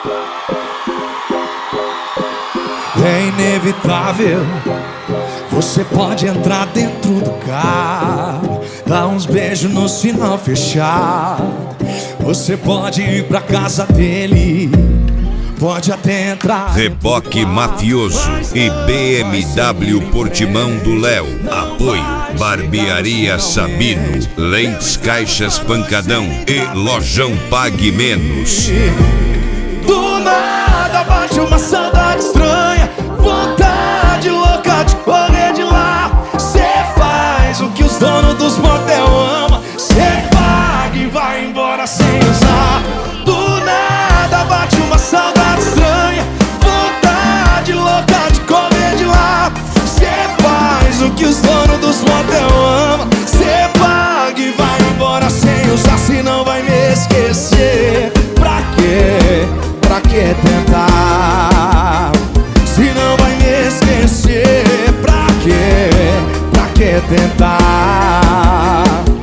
É inevitável. Você pode entrar dentro do carro, dar uns beijos no sinal fechado. Você pode ir pra casa dele, pode até entrar. Reboque Mafioso e BMW Portimão do Léo. Apoio Barbearia Sabino, Lentes Caixas Pancadão e Lojão Pague Menos. Do nada bate uma saudade estranha, vontade louca de correr de lá. Cê faz o que os donos dos motel amam, cê paga e vai embora sem usar. Do nada bate uma saudade estranha, vontade louca de correr de lá. Cê faz o que os donos dos motel amam, cê paga e vai embora sem usar. Se não vai me esquecer, pra quê? Pra que tentar? Se não vai me esquecer, pra quê? Pra que tentar?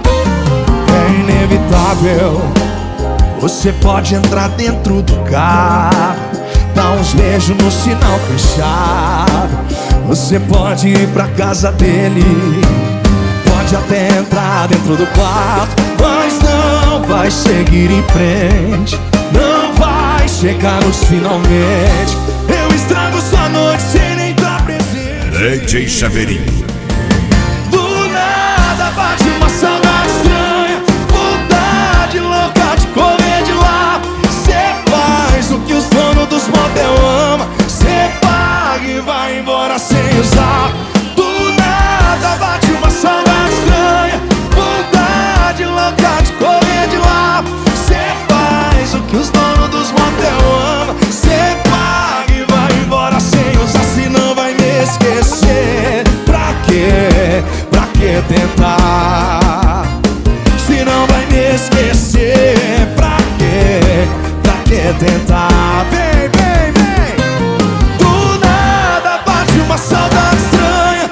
É inevitável. Você pode entrar dentro do carro, dar uns beijos no sinal fechado. Você pode ir pra casa dele, pode até entrar dentro do quarto, mas não vai seguir em frente, não vai chegar nos finalmente. Eu estrago sua noite sem nem estar presente. DJ Chaveirinho. Do nada bate uma saudade estranha, vontade louca de correr de lá. Cê faz o que os donos dos motel amam, cê paga e vai embora sem usar. Do nada bate uma saudade estranha, vontade louca de correr de lá. Cê faz o que os donos dos motel amam, cê paga e vai embora sem usar. Se não vai me esquecer, pra quê? Pra que tentar? Se não vai me esquecer, pra quê? Pra que tentar? Vem, vem, vem. Do nada bate uma saudade estranha,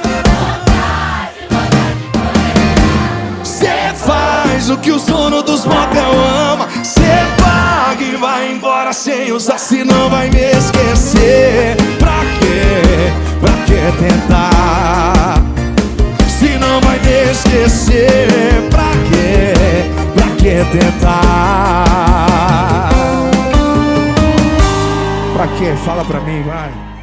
cê faz o que os donos dos motel amam, cê paga e vai embora sem usar. Se não vai me esquecer, pra quê? Pra que tentar? Se não vai me esquecer, pra quê? Pra que tentar? Pra quê? Fala pra mim, vai.